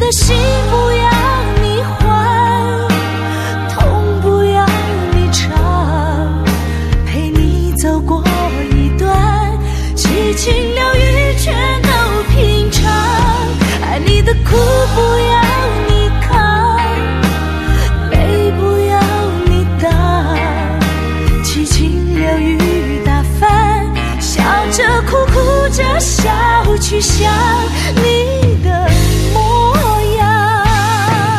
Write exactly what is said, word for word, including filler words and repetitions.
的心不要你还，痛不要你尝，陪你走过一段七情六欲全都品尝，爱你的苦不要你扛，累不要你当，七情六欲打翻，笑着哭哭着笑去想。